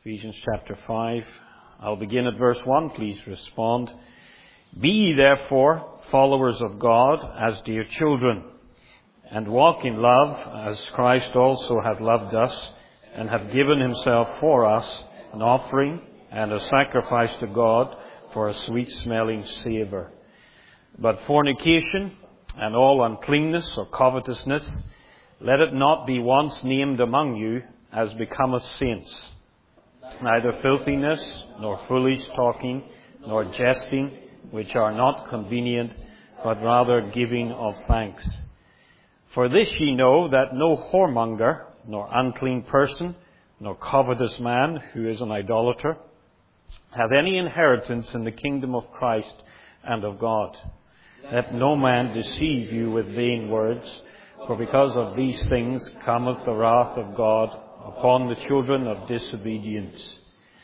Ephesians chapter 5. I'll begin at verse 1. Please respond. Be ye therefore followers of God as dear children, and walk in love as Christ also hath loved us, and hath given himself for us an offering and a sacrifice to God for a sweet-smelling savour. But fornication and all uncleanness or covetousness, let it not be once named among you as becometh saints. Neither filthiness, nor foolish talking, nor jesting, which are not convenient, but rather giving of thanks. For this ye know, that no whoremonger, nor unclean person, nor covetous man, who is an idolater, hath any inheritance in the kingdom of Christ and of God. Let no man deceive you with vain words, for because of these things cometh the wrath of God upon the children of disobedience.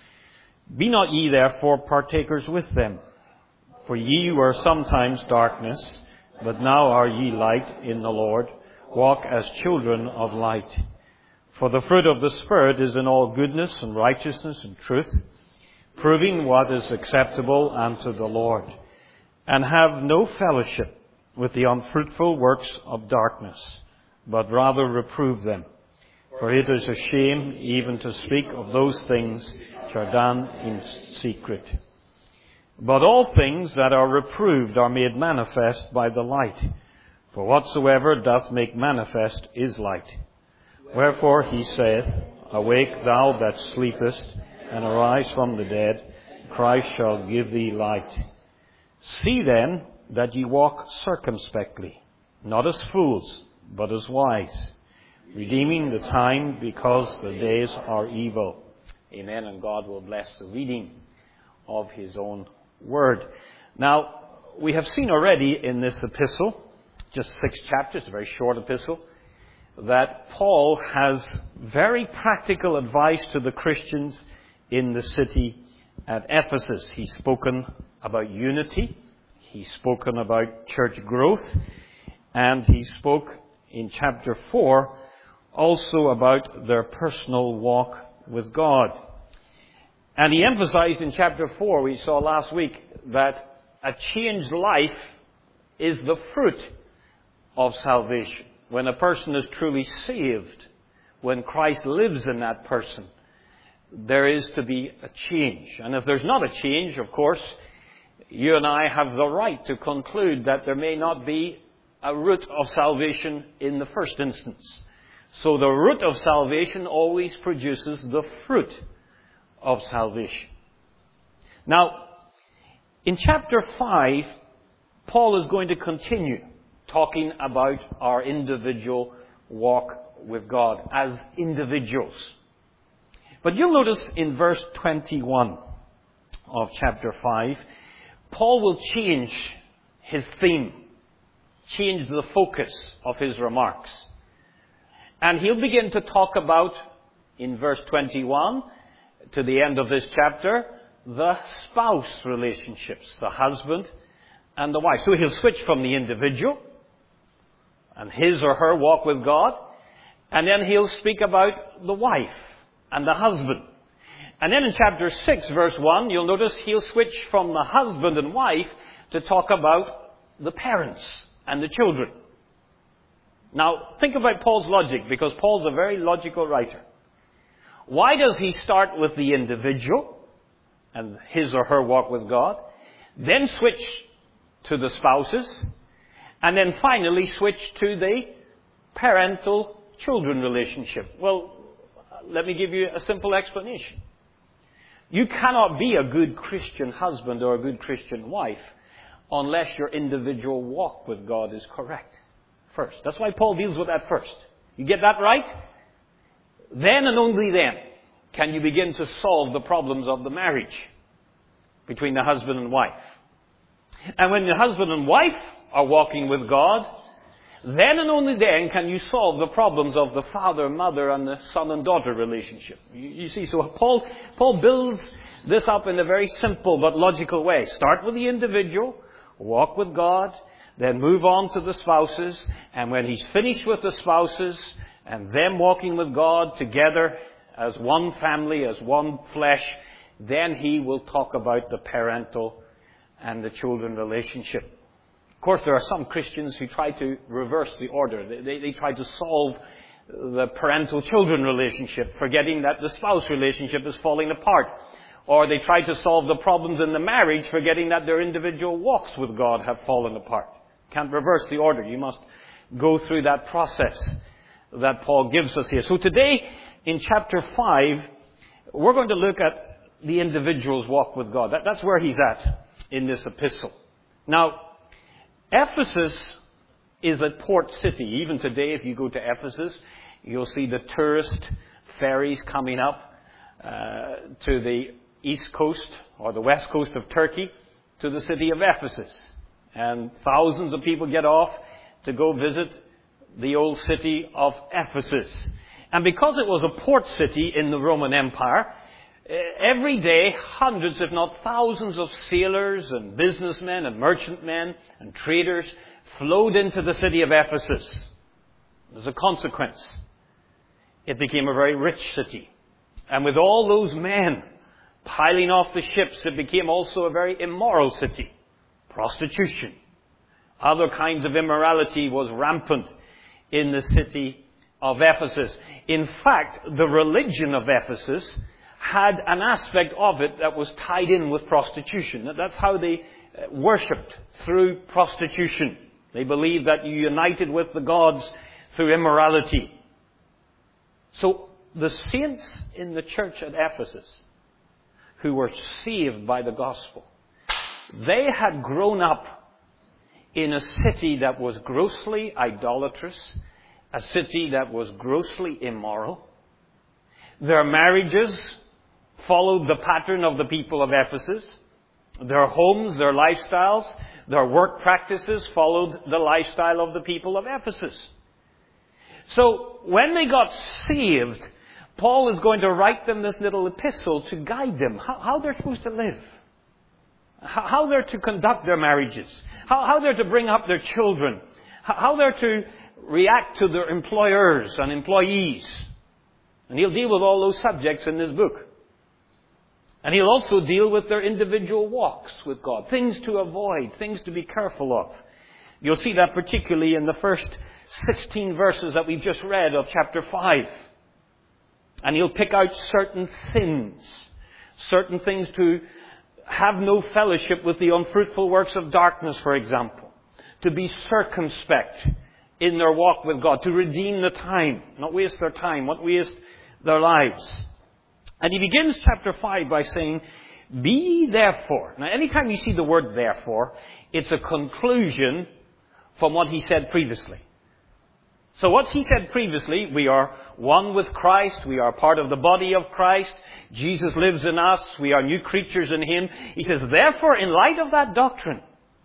Be not ye therefore partakers with them. For ye were sometimes darkness, but now are ye light in the Lord. Walk as children of light. For the fruit of the Spirit is in all goodness and righteousness and truth, proving what is acceptable unto the Lord. And have no fellowship with the unfruitful works of darkness, but rather reprove them. For it is a shame even to speak of those things which are done in secret. But all things that are reproved are made manifest by the light. For whatsoever doth make manifest is light. Wherefore he saith, Awake thou that sleepest, and arise from the dead, Christ shall give thee light. See then that ye walk circumspectly, not as fools, but as wise, redeeming the time, because the days are evil. Amen. And God will bless the reading of his own word. Now, we have seen already in this epistle, just 6 chapters, a very short epistle, that Paul has very practical advice to the Christians in the city at Ephesus. He's spoken about unity, he's spoken about church growth, and he spoke in chapter 4 also about their personal walk with God. And he emphasized in chapter 4, we saw last week, that a changed life is the fruit of salvation. When a person is truly saved, when Christ lives in that person, there is to be a change. And if there's not a change, of course, you and I have the right to conclude that there may not be a root of salvation in the first instance. So the root of salvation always produces the fruit of salvation. Now, in chapter 5, Paul is going to continue talking about our individual walk with God as individuals. But you'll notice in verse 21 of chapter 5, Paul will change his theme, change the focus of his remarks. And he'll begin to talk about, in verse 21, to the end of this chapter, the spouse relationships, the husband and the wife. So he'll switch from the individual and his or her walk with God, and then he'll speak about the wife and the husband. And then in chapter 6, verse 1, you'll notice he'll switch from the husband and wife to talk about the parents and the children. Now, think about Paul's logic, because Paul's a very logical writer. Why does he start with the individual and his or her walk with God, then switch to the spouses, and then finally switch to the parental-children relationship? Well, let me give you a simple explanation. You cannot be a good Christian husband or a good Christian wife unless your individual walk with God is correct first. That's why Paul deals with that first. You get that right? Then and only then can you begin to solve the problems of the marriage between the husband and wife. And when the husband and wife are walking with God, then and only then can you solve the problems of the father, mother, and the son and daughter relationship. You see, so Paul builds this up in a very simple but logical way. Start with the individual, walk with God, then move on to the spouses, and when he's finished with the spouses and them walking with God together as one family, as one flesh, then he will talk about the parental and the children relationship. Of course, there are some Christians who try to reverse the order. They try to solve the parental-children relationship, forgetting that the spouse relationship is falling apart. Or they try to solve the problems in the marriage, forgetting that their individual walks with God have fallen apart. Can't reverse the order. You must go through that process that Paul gives us here. So today, in chapter 5, we're going to look at the individual's walk with God. That's where he's at in this epistle. Now, Ephesus is a port city. Even today, if you go to Ephesus, you'll see the tourist ferries coming up to the east coast or the west coast of Turkey to the city of Ephesus. And thousands of people get off to go visit the old city of Ephesus. And because it was a port city in the Roman Empire, every day hundreds, if not thousands of sailors and businessmen and merchantmen and traders flowed into the city of Ephesus. As a consequence, it became a very rich city. And with all those men piling off the ships, it became also a very immoral city. Prostitution. Other kinds of immorality was rampant in the city of Ephesus. In fact, the religion of Ephesus had an aspect of it that was tied in with prostitution. That's how they worshipped, through prostitution. They believed that you united with the gods through immorality. So the saints in the church at Ephesus, who were saved by the gospel, they had grown up in a city that was grossly idolatrous, a city that was grossly immoral. Their marriages followed the pattern of the people of Ephesus. Their homes, their lifestyles, their work practices followed the lifestyle of the people of Ephesus. So when they got saved, Paul is going to write them this little epistle to guide them, how they're supposed to live, how they're to conduct their marriages, how they're to bring up their children, how they're to react to their employers and employees. And he'll deal with all those subjects in this book. And he'll also deal with their individual walks with God, things to avoid, things to be careful of. You'll see that particularly in the first 16 verses that we've just read of chapter 5. And he'll pick out certain sins, certain things to have no fellowship with the unfruitful works of darkness, for example. To be circumspect in their walk with God, to redeem the time, not waste their time, not waste their lives. And he begins chapter 5 by saying, be ye therefore. Now, anytime you see the word therefore, it's a conclusion from what he said previously. So what he said previously, we are one with Christ, we are part of the body of Christ, Jesus lives in us, we are new creatures in him. He says, therefore, in light of that doctrine,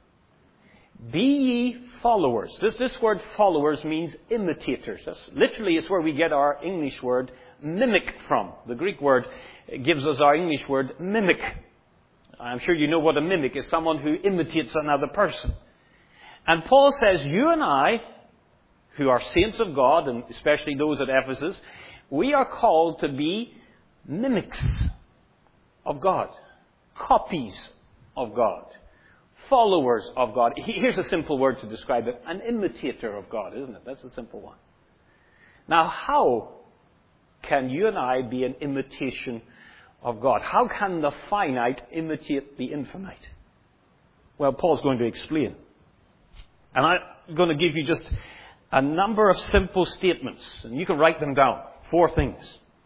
be ye followers. This word followers means imitators. That's literally is where we get our English word mimic from. The Greek word gives us our English word mimic. I'm sure you know what a mimic is, someone who imitates another person. And Paul says, you and I, who are saints of God, and especially those at Ephesus, we are called to be mimics of God, copies of God, followers of God. Here's a simple word to describe it, an imitator of God, isn't it? That's a simple one. Now, how can you and I be an imitation of God? How can the finite imitate the infinite? Well, Paul's going to explain. And I'm going to give you just a number of simple statements, and you can write them down. 4 things.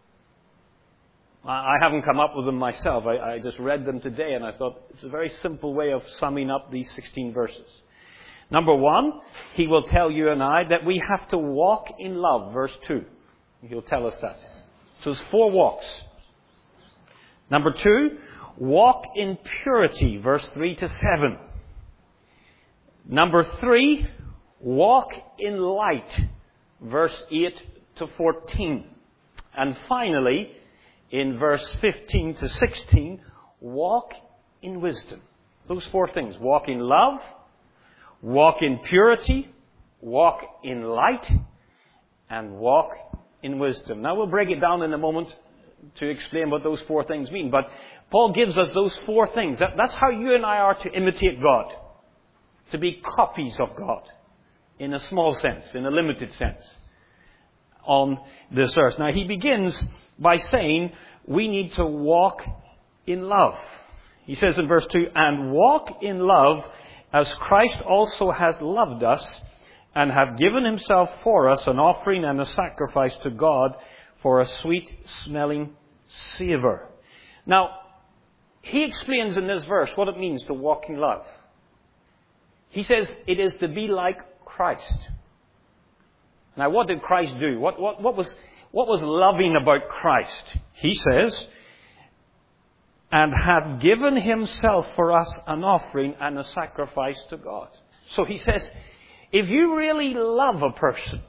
I haven't come up with them myself. I just read them today, and I thought it's a very simple way of summing up these 16 verses. Number 1, he will tell you and I that we have to walk in love, verse 2. He'll tell us that. So there's 4 walks. Number 2, walk in purity, verse 3 to 7. Number 3, walk in light, verse 8 to 14. And finally, in verse 15 to 16, walk in wisdom. Those 4 things. Walk in love, walk in purity, walk in light, and walk in wisdom. Now we'll break it down in a moment to explain what those 4 things mean. But Paul gives us those 4 things. That's how you and I are to imitate God. To be copies of God. In a small sense, in a limited sense. On this earth. Now he begins by saying we need to walk in love. He says in verse 2, and walk in love as Christ also has loved us and have given himself for us an offering and a sacrifice to God for a sweet-smelling savor. Now, he explains in this verse what it means to walk in love. He says it is to be like Christ. Now, what did Christ do? What was loving about Christ? He says, and have given himself for us an offering and a sacrifice to God. So he says, if you really love a person,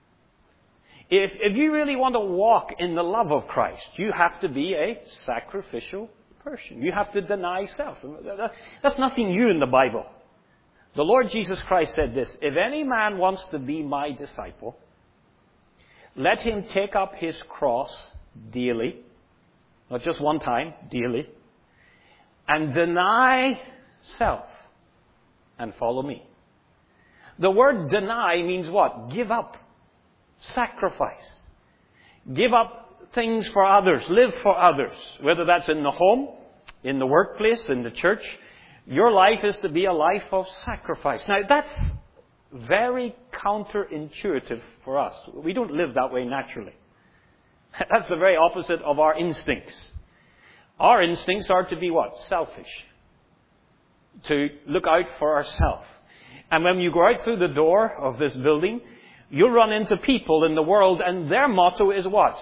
if you really want to walk in the love of Christ, you have to be a sacrificial person. You have to deny self. That's nothing new in the Bible. The Lord Jesus Christ said this, if any man wants to be my disciple, let him take up his cross daily, not just one time, daily, and deny self and follow me. The word deny means what? Give up. Sacrifice. Give up things for others. Live for others. Whether that's in the home, in the workplace, in the church. Your life is to be a life of sacrifice. Now that's very counterintuitive for us. We don't live that way naturally. That's the very opposite of our instincts. Our instincts are to be what? Selfish. To look out for ourselves. And when you go out through the door of this building, you'll run into people in the world and their motto is what?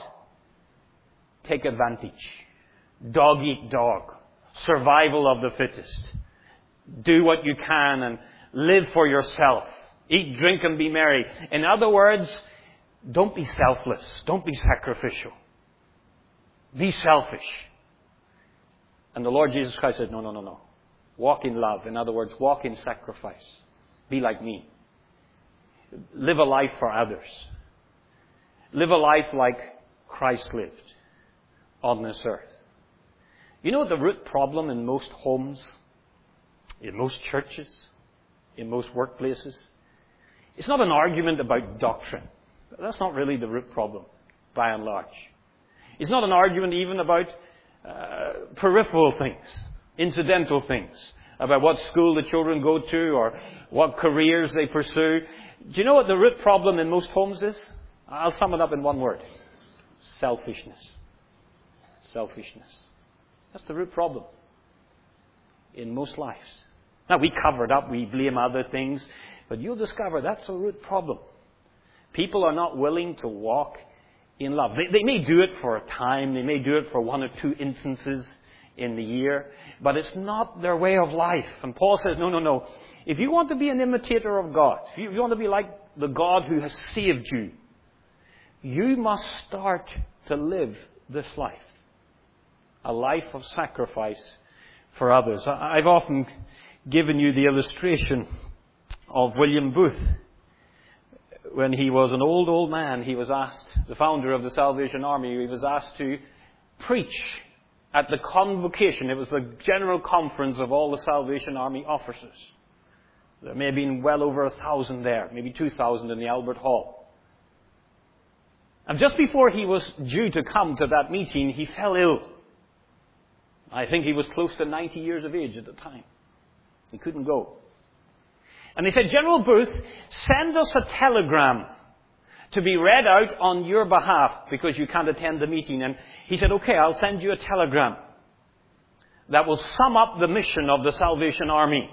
Take advantage. Dog eat dog. Survival of the fittest. Do what you can and live for yourself. Eat, drink and be merry. In other words, don't be selfless. Don't be sacrificial. Be selfish. And the Lord Jesus Christ said, no. Walk in love. In other words, walk in sacrifice. Be like me. Live a life for others. Live a life like Christ lived on this earth. You know what the root problem in most homes, in most churches, in most workplaces? It's not an argument about doctrine. That's not really the root problem, by and large. It's not an argument even about peripheral things, incidental things, about what school the children go to or what careers they pursue. Do you know what the root problem in most homes is? I'll sum it up in one word. Selfishness. Selfishness. That's the root problem in most lives. Now, we cover it up, we blame other things, but you'll discover that's a root problem. People are not willing to walk in love. They may do it for a time, they may do it for 1 or 2 instances in the year, but it's not their way of life. And Paul says, no. If you want to be an imitator of God, if you want to be like the God who has saved you, you must start to live this life. A life of sacrifice for others. I've often given you the illustration of William Booth. When he was an old man, he was asked, the founder of the Salvation Army, he was asked to preach at the convocation. It was the general conference of all the Salvation Army officers. There may have been well over 1,000 there, maybe 2,000 in the Albert Hall. And just before he was due to come to that meeting, he fell ill. I think he was close to 90 years of age at the time. He couldn't go. And they said, General Booth, send us a telegram to be read out on your behalf because you can't attend the meeting. And he said, okay, I'll send you a telegram that will sum up the mission of the Salvation Army.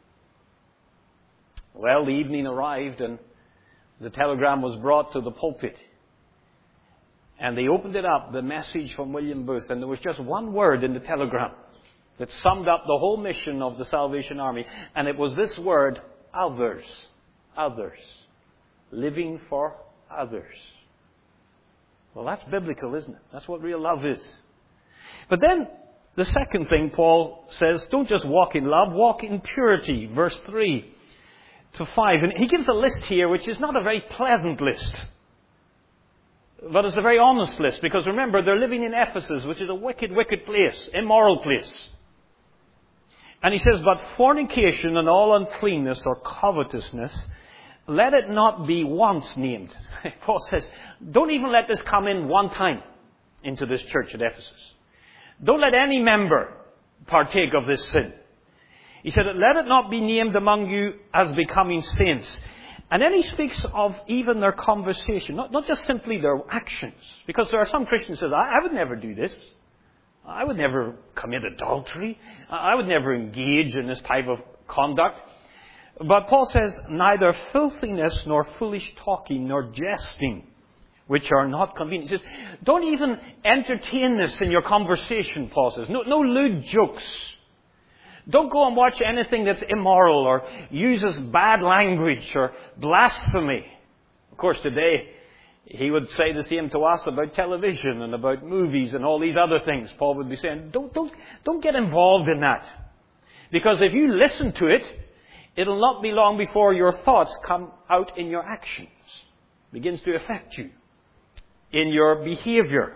Well, the evening arrived and the telegram was brought to the pulpit. And they opened it up, the message from William Booth, and there was just one word in the telegram that summed up the whole mission of the Salvation Army. And it was this word, others. Others. Living for others. Well, that's biblical, isn't it? That's what real love is. But then, the second thing Paul says, don't just walk in love, walk in purity. Verse 3 to 5. And he gives a list here which is not a very pleasant list. But it's a very honest list, because remember, they're living in Ephesus, which is a wicked, wicked place, immoral place. And he says, but fornication and all uncleanness or covetousness, let it not be once named. Paul says, don't even let this come in one time into this church at Ephesus. Don't let any member partake of this sin. He said, let it not be named among you as becoming saints. And then he speaks of even their conversation, not just simply their actions. Because there are some Christians who say, I would never do this. I would never commit adultery. I would never engage in this type of conduct. But Paul says, neither filthiness nor foolish talking nor jesting, which are not convenient. He says, don't even entertain this in your conversation, Paul says. No lewd jokes. Don't go and watch anything that's immoral or uses bad language or blasphemy. Of course, today, he would say the same to us about television and about movies and all these other things. Paul would be saying, don't get involved in that. Because if you listen to it, it'll not be long before your thoughts come out in your actions. It begins to affect you in your behavior.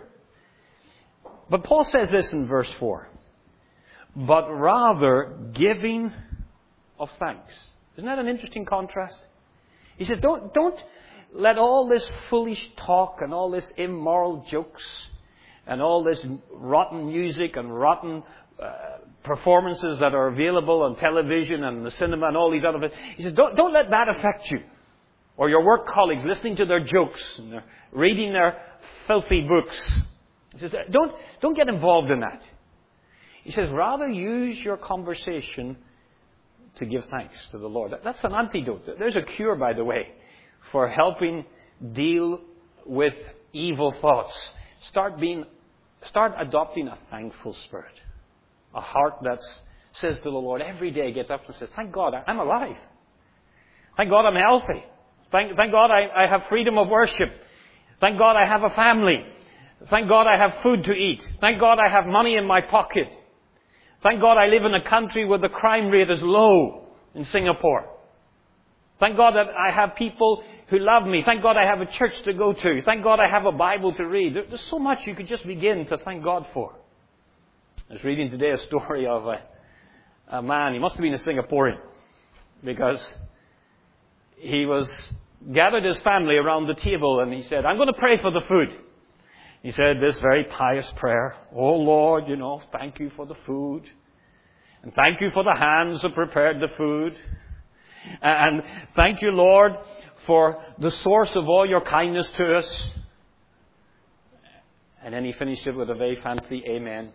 But Paul says this in verse 4. But rather giving of thanks. Isn't that an interesting contrast? He says, don't let all this foolish talk and all this immoral jokes and all this rotten music and rotten performances that are available on television and the cinema and all these other things. He says, don't let that affect you. Or your work colleagues listening to their jokes and they're reading their filthy books. He says, don't get involved in that. He says, rather use your conversation to give thanks to the Lord. That's an antidote. There's a cure, by the way, for helping deal with evil thoughts. Start adopting a thankful spirit. A heart that says to the Lord every day, gets up and says, thank God I'm alive. Thank God I'm healthy. Thank God I have freedom of worship. Thank God I have a family. Thank God I have food to eat. Thank God I have money in my pocket. Thank God I live in a country where the crime rate is low in Singapore. Thank God that I have people who love me. Thank God I have a church to go to. Thank God I have a Bible to read. There's so much you could just begin to thank God for. I was reading today a story of a man. He must have been a Singaporean, because he gathered his family around the table and he said, I'm going to pray for the food. He said this very pious prayer. Oh Lord, thank you for the food. And thank you for the hands that prepared the food. And thank you, Lord, for the source of all your kindness to us. And then he finished it with a very fancy amen.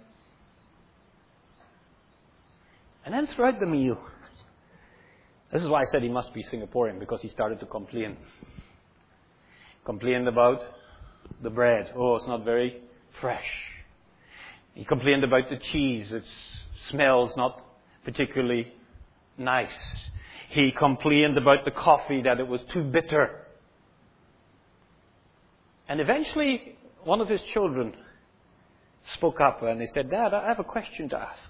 And then throughout the meal, this is why I said he must be Singaporean, because he started to complain. Complained about the bread. Oh, it's not very fresh. He complained about the cheese. It smells not particularly nice. He complained about the coffee, that it was too bitter. And eventually, one of his children spoke up and he said, Dad, I have a question to ask.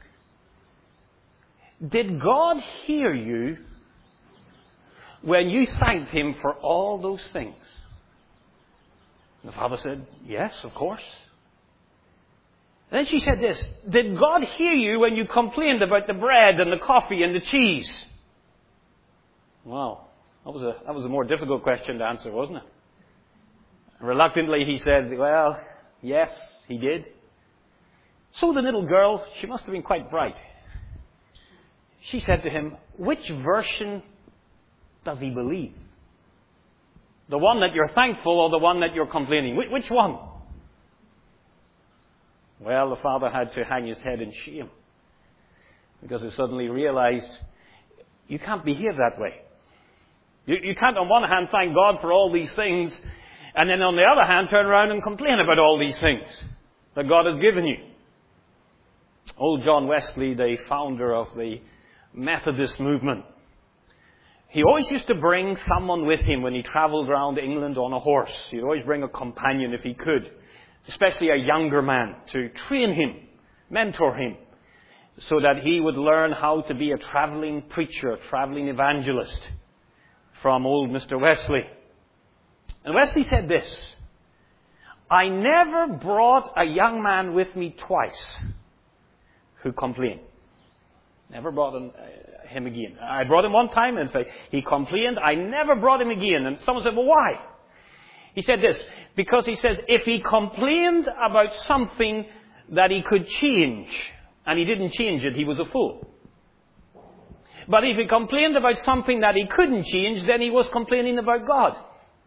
Did God hear you when you thanked Him for all those things? The father said, yes, of course. And then she said this, did God hear you when you complained about the bread and the coffee and the cheese? Wow, that was a more difficult question to answer, wasn't it? Reluctantly he said, well, yes, he did. So the little girl, she must have been quite bright. She said to him, which version does he believe? The one that you're thankful or the one that you're complaining? Which one? Well, the father had to hang his head in shame, because he suddenly realized you can't behave that way. You can't on one hand thank God for all these things, and then on the other hand turn around and complain about all these things that God has given you. Old John Wesley, the founder of the Methodist movement, he always used to bring someone with him when he traveled around England on a horse. He'd always bring a companion if he could, especially a younger man, to train him, mentor him, so that he would learn how to be a traveling preacher, a traveling evangelist from old Mr. Wesley. And Wesley said this, I never brought a young man with me twice who complained. Never brought him again. I brought him one time, and he complained. I never brought him again. And someone said, well, why? He said this, because he says, if he complained about something that he could change, and he didn't change it, he was a fool. But if he complained about something that he couldn't change, then he was complaining about God.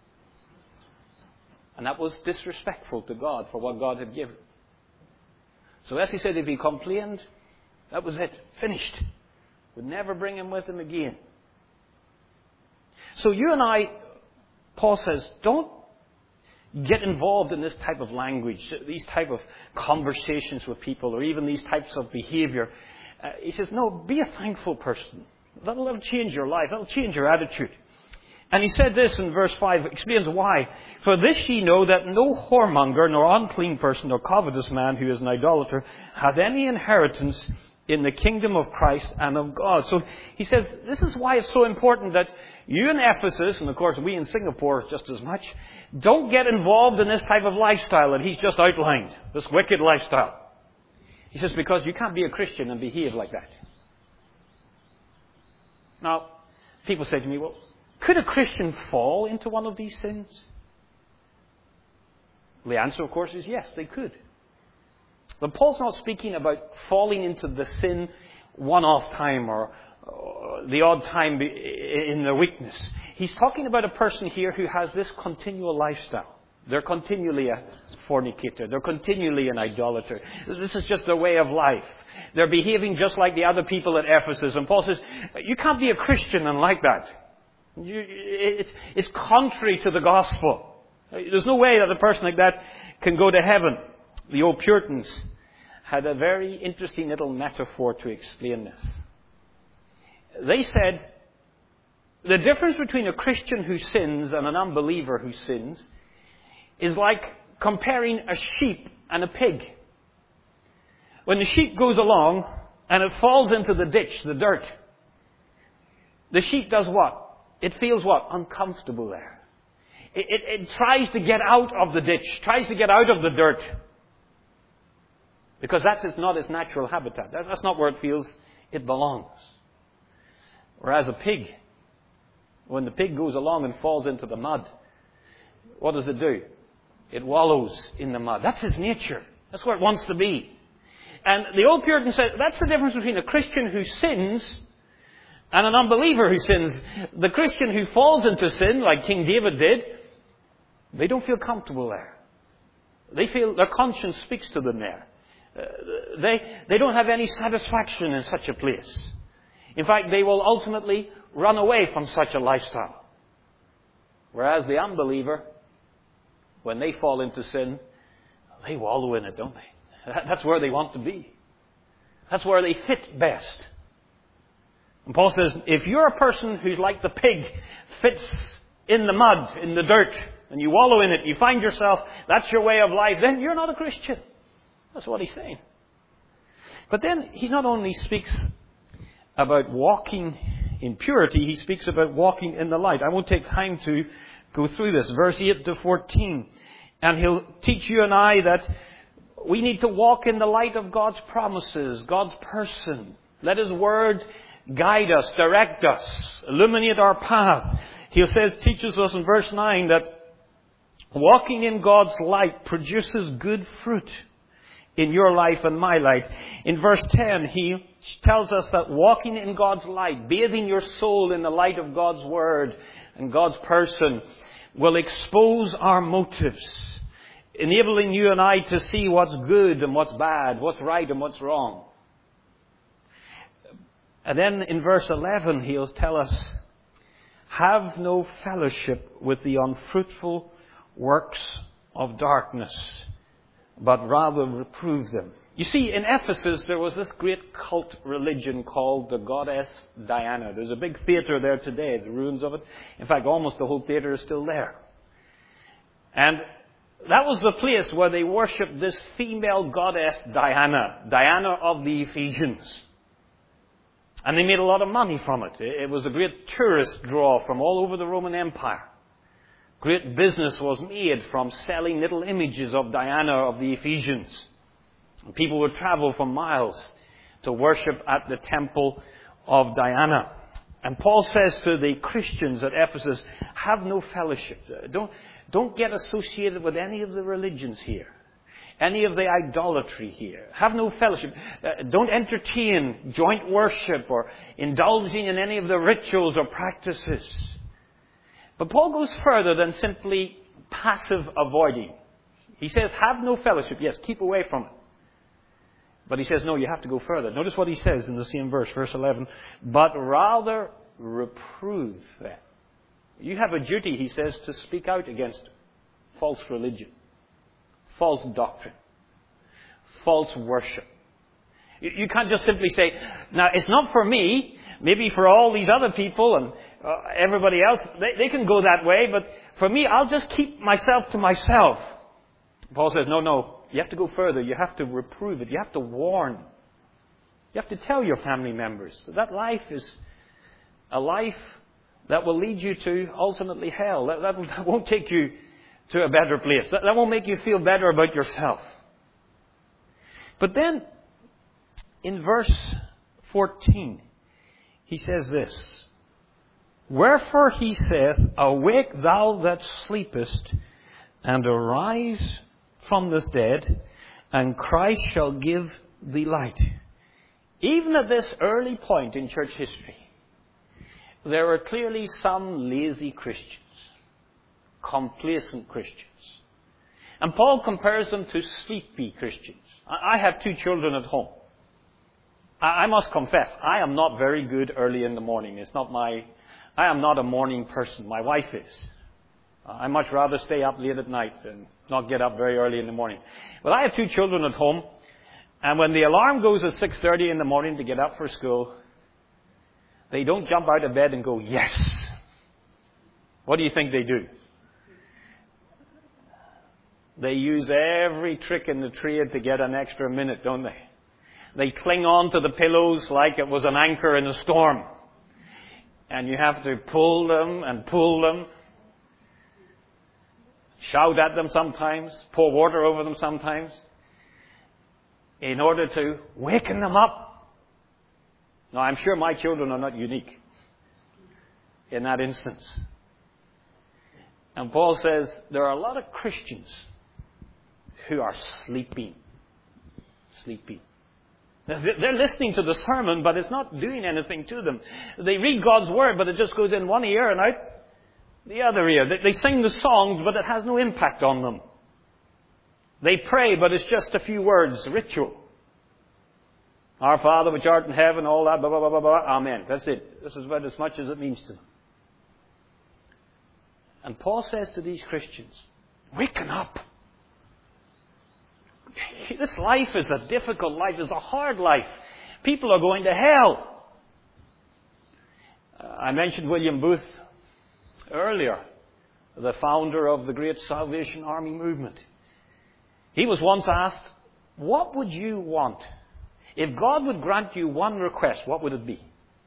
And that was disrespectful to God for what God had given. So as he said, if he complained, that was it. Finished. Would never bring him with him again. So you and I, Paul says, don't get involved in this type of language, these type of conversations with people, or even these types of behavior. He says, no, be a thankful person. That'll change your life. That'll change your attitude. And he said this in verse 5, explains why. For this ye know that no whoremonger, nor unclean person, nor covetous man who is an idolater, hath any inheritance in the kingdom of Christ and of God. So he says, this is why it's so important that you in Ephesus, and of course we in Singapore just as much, don't get involved in this type of lifestyle that he's just outlined, this wicked lifestyle. He says, because you can't be a Christian and behave like that. Now, people say to me, well, could a Christian fall into one of these sins? The answer, of course, is yes, they could. But Paul's not speaking about falling into the sin one-off time or the odd time in their weakness. He's talking about a person here who has this continual lifestyle. They're continually a fornicator. They're continually an idolater. This is just their way of life. They're behaving just like the other people at Ephesus. And Paul says, you can't be a Christian and like that. It's contrary to the gospel. There's no way that a person like that can go to heaven. The old Puritans had a very interesting little metaphor to explain this. They said, the difference between a Christian who sins and an unbeliever who sins is like comparing a sheep and a pig. When the sheep goes along and it falls into the ditch, the dirt, the sheep does what? It feels what? Uncomfortable there. It tries to get out of the ditch, tries to get out of the dirt. Because that's not its natural habitat. That's not where it feels it belongs. Whereas a pig, when the pig goes along and falls into the mud, what does it do? It wallows in the mud. That's its nature. That's where it wants to be. And the old Puritan said, that's the difference between a Christian who sins and an unbeliever who sins. The Christian who falls into sin, like King David did, they don't feel comfortable there. They feel their conscience speaks to them there. They don't have any satisfaction in such a place. In fact, they will ultimately run away from such a lifestyle. Whereas the unbeliever, when they fall into sin, they wallow in it, don't they? That's where they want to be. That's where they fit best. And Paul says, if you're a person who's like the pig, fits in the mud, in the dirt, and you wallow in it, you find yourself, that's your way of life, then you're not a Christian. That's what he's saying. But then he not only speaks about walking in purity, he speaks about walking in the light. I won't take time to go through this. Verse 8 to 14. And he'll teach you and I that we need to walk in the light of God's promises, God's person. Let His Word guide us, direct us, illuminate our path. He teaches us in verse 9 that walking in God's light produces good fruit in your life and my life. In verse 10, he tells us that walking in God's light, bathing your soul in the light of God's Word and God's person, will expose our motives, enabling you and I to see what's good and what's bad, what's right and what's wrong. And then in verse 11, he'll tell us, have no fellowship with the unfruitful works of darkness, but rather reprove them. You see, in Ephesus, there was this great cult religion called the goddess Diana. There's a big theatre there today, the ruins of it. In fact, almost the whole theatre is still there. And that was the place where they worshipped this female goddess Diana, Diana of the Ephesians. And they made a lot of money from it. It was a great tourist draw from all over the Roman Empire. Great business was made from selling little images of Diana of the Ephesians. People would travel for miles to worship at the temple of Diana. And Paul says to the Christians at Ephesus, have no fellowship. Don't get associated with any of the religions here. Any of the idolatry here. Have no fellowship. Don't entertain joint worship or indulging in any of the rituals or practices. But Paul goes further than simply passive avoiding. He says, have no fellowship. Yes, keep away from it. But he says, no, you have to go further. Notice what he says in the same verse, verse 11. But rather reprove them. You have a duty, he says, to speak out against false religion, false doctrine, false worship. You can't just simply say, now it's not for me, maybe for all these other people and everybody else, they can go that way, but for me, I'll just keep myself to myself. Paul says, no, you have to go further. You have to reprove it. You have to warn. You have to tell your family members that life is a life that will lead you to ultimately hell. That won't take you to a better place. That won't make you feel better about yourself. But then, in verse 14, he says this, Wherefore he saith, Awake thou that sleepest, and arise from the dead, and Christ shall give thee light. Even at this early point in church history, there are clearly some lazy Christians, complacent Christians. And Paul compares them to sleepy Christians. I have 2 children at home. I must confess, I am not very good early in the morning. I am not a morning person. My wife is. I much rather stay up late at night than not get up very early in the morning. Well, I have 2 children at home, and when the alarm goes at 6:30 in the morning to get up for school, they don't jump out of bed and go, yes. What do you think they do? They use every trick in the trade to get an extra minute, don't they? They cling on to the pillows like it was an anchor in a storm. And you have to pull them and pull them. Shout at them sometimes, pour water over them sometimes, in order to waken them up. Now, I'm sure my children are not unique in that instance. And Paul says there are a lot of Christians who are sleeping. They're listening to the sermon, but it's not doing anything to them. They read God's Word, but it just goes in one ear and out the other ear. They sing the songs, but it has no impact on them. They pray, but it's just a few words, ritual. Our Father which art in heaven, all that, blah, blah, blah, blah, blah. Amen. That's it. This is about as much as it means to them. And Paul says to these Christians, waken up. This life is a difficult life. It's a hard life. People are going to hell. I mentioned William Booth earlier, the founder of the great Salvation Army movement. He was once asked, what would you want? If God would grant you one request, what would it be?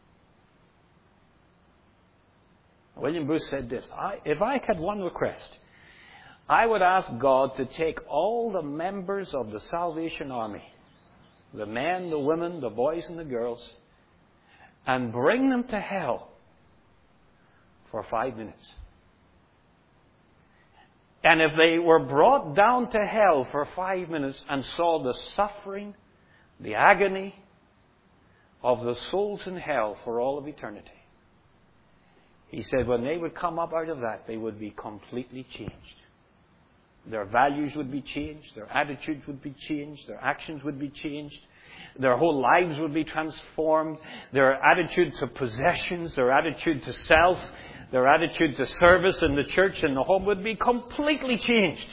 William Booth said this, if I had one request, I would ask God to take all the members of the Salvation Army, the men, the women, the boys and the girls, and bring them to hell for 5 minutes. And if they were brought down to hell for 5 minutes and saw the suffering, the agony of the souls in hell for all of eternity, he said when they would come up out of that, they would be completely changed. Their values would be changed, their attitudes would be changed, their actions would be changed, their whole lives would be transformed, their attitude to possessions, their attitude to self, their attitude to service in the church and the home would be completely changed.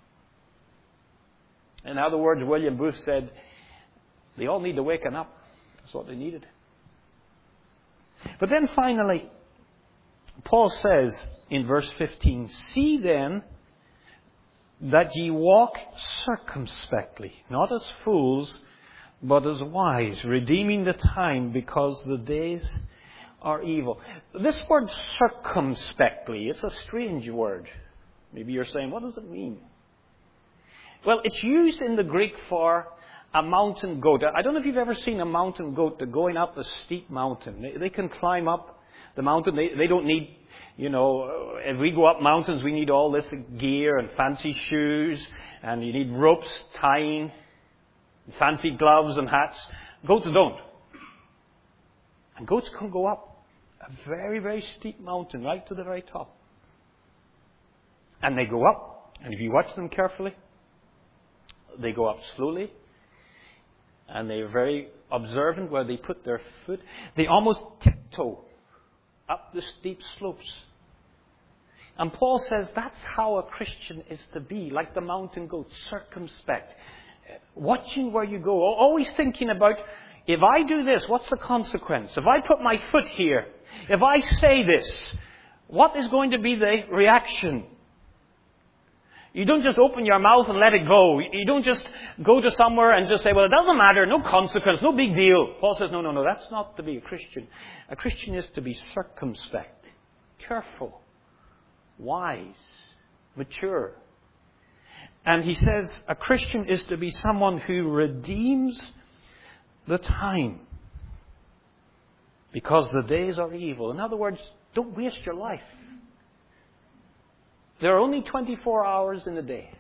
In other words, William Booth said, they all need to waken up. That's what they needed. But then finally, Paul says in verse 15, see then that ye walk circumspectly, not as fools, but as wise, redeeming the time, because the days are evil. This word circumspectly, it's a strange word. Maybe you're saying, what does it mean? Well, it's used in the Greek for a mountain goat. I don't know if you've ever seen a mountain goat. They're going up a steep mountain. They can climb up the mountain. They don't need, if we go up mountains, we need all this gear and fancy shoes, and you need ropes, tying, fancy gloves and hats. Goats don't. And goats can go up a very, very steep mountain, right to the very top. And they go up, and if you watch them carefully, they go up slowly, and they're very observant where they put their foot. They almost tiptoe up the steep slopes. And Paul says that's how a Christian is to be, like the mountain goat, circumspect, watching where you go, always thinking about, if I do this, what's the consequence? If I put my foot here, if I say this, what is going to be the reaction? You don't just open your mouth and let it go. You don't just go to somewhere and just say, well, it doesn't matter, no consequence, no big deal. Paul says, no, that's not to be a Christian. A Christian is to be circumspect, careful, wise, mature. And he says a Christian is to be someone who redeems the time because the days are evil. In other words, don't waste your life. There are only 24 hours in a day.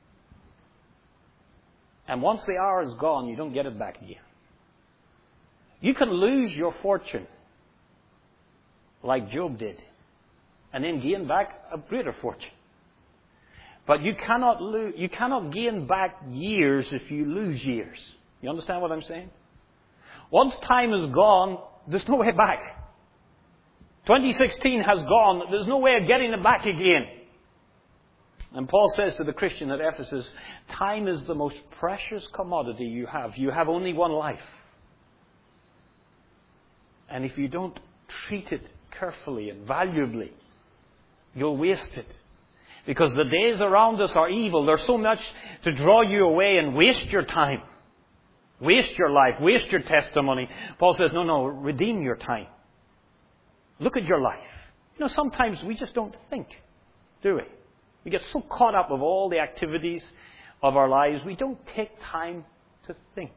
And once the hour is gone, you don't get it back again. You can lose your fortune like Job did and then gain back a greater fortune. But you cannot gain back years if you lose years. You understand what I'm saying? Once time is gone, there's no way back. 2016 has gone. There's no way of getting it back again. And Paul says to the Christian at Ephesus, time is the most precious commodity you have. You have only one life. And if you don't treat it carefully and valuably, you'll waste it. Because the days around us are evil. There's so much to draw you away and waste your time. Waste your life. Waste your testimony. Paul says, no, redeem your time. Look at your life. Sometimes we just don't think, do we? We get so caught up with all the activities of our lives, we don't take time to think.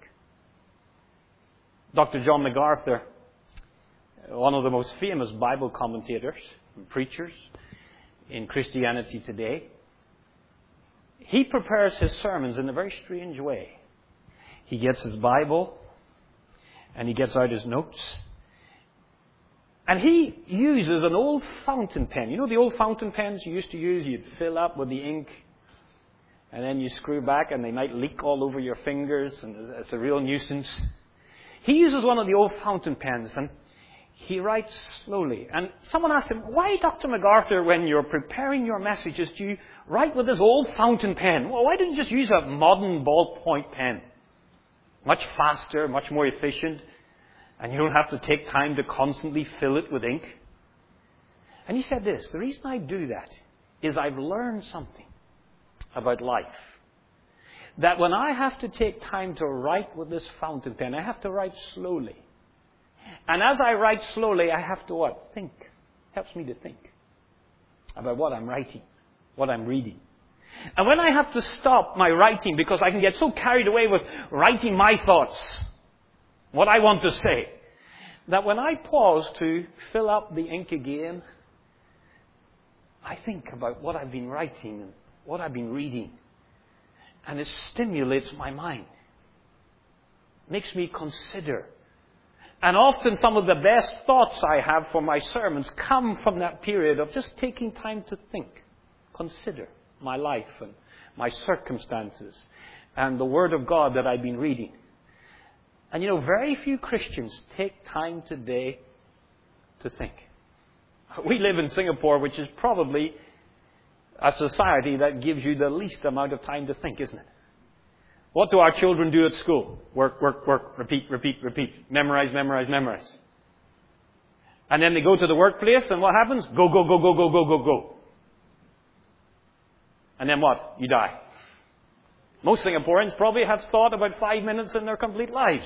Dr. John MacArthur, one of the most famous Bible commentators and preachers in Christianity today, he prepares his sermons in a very strange way. He gets his Bible and he gets out his notes. And he uses an old fountain pen. You know the old fountain pens you used to use? You'd fill up with the ink and then you screw back and they might leak all over your fingers and it's a real nuisance. He uses one of the old fountain pens and he writes slowly. And someone asked him, why, Dr. MacArthur, when you're preparing your messages, do you write with this old fountain pen? Well, why don't you just use a modern ballpoint pen? Much faster, much more efficient. And you don't have to take time to constantly fill it with ink. And he said this, the reason I do that is I've learned something about life. That when I have to take time to write with this fountain pen, I have to write slowly. And as I write slowly, I have to what? Think. Helps me to think about what I'm writing, what I'm reading. And when I have to stop my writing because I can get so carried away with writing my thoughts, what I want to say, that when I pause to fill up the ink again, I think about what I've been writing and what I've been reading. And it stimulates my mind. Makes me consider. And often some of the best thoughts I have for my sermons come from that period of just taking time to think, consider my life and my circumstances and the Word of God that I've been reading. And very few Christians take time today to think. We live in Singapore, which is probably a society that gives you the least amount of time to think, isn't it? What do our children do at school? Work, repeat. Memorize. And then they go to the workplace, and what happens? Go. And then what? You die. Most Singaporeans probably have thought about 5 minutes in their complete lives.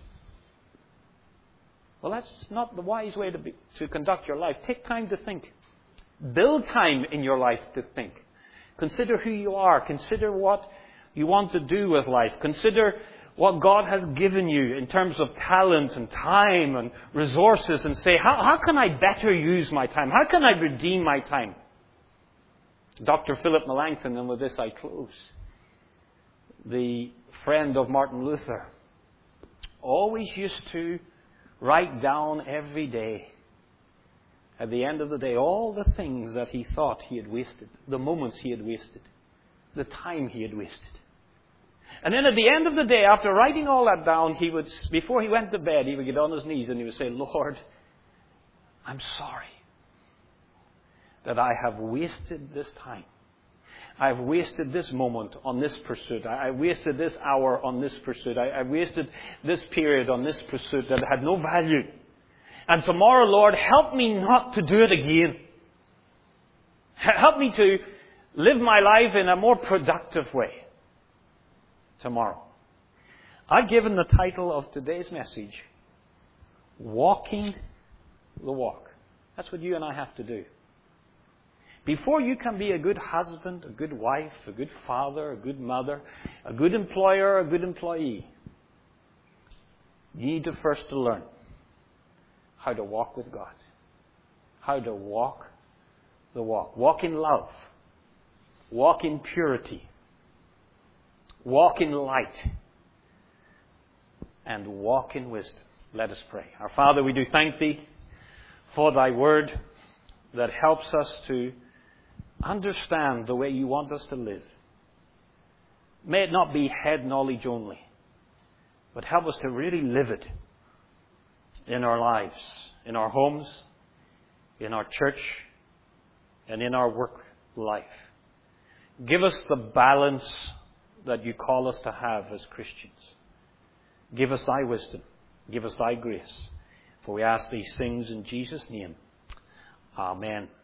Well, that's not the wise way to conduct your life. Take time to think. Build time in your life to think. Consider who you are. Consider what you want to do with life. Consider what God has given you in terms of talent and time and resources, and say, how can I better use my time? How can I redeem my time? Dr. Philip Melanchthon, and with this I close, the friend of Martin Luther, always used to write down every day, at the end of the day, all the things that he thought he had wasted, the moments he had wasted, the time he had wasted. And then at the end of the day, after writing all that down, before he went to bed, he would get on his knees and he would say, Lord, I'm sorry that I have wasted this time. I've wasted this moment on this pursuit. I wasted this hour on this pursuit. I wasted this period on this pursuit that had no value. And tomorrow, Lord, help me not to do it again. Help me to live my life in a more productive way tomorrow. I've given the title of today's message, Walking the Walk. That's what you and I have to do. Before you can be a good husband, a good wife, a good father, a good mother, a good employer, a good employee, you need to first learn how to walk with God. How to walk the walk. Walk in love. Walk in purity. Walk in light. And walk in wisdom. Let us pray. Our Father, we do thank Thee for Thy word that helps us to understand the way You want us to live. May it not be head knowledge only, but help us to really live it in our lives, in our homes, in our church, and in our work life. Give us the balance that You call us to have as Christians. Give us Thy wisdom. Give us Thy grace. For we ask these things in Jesus' name. Amen.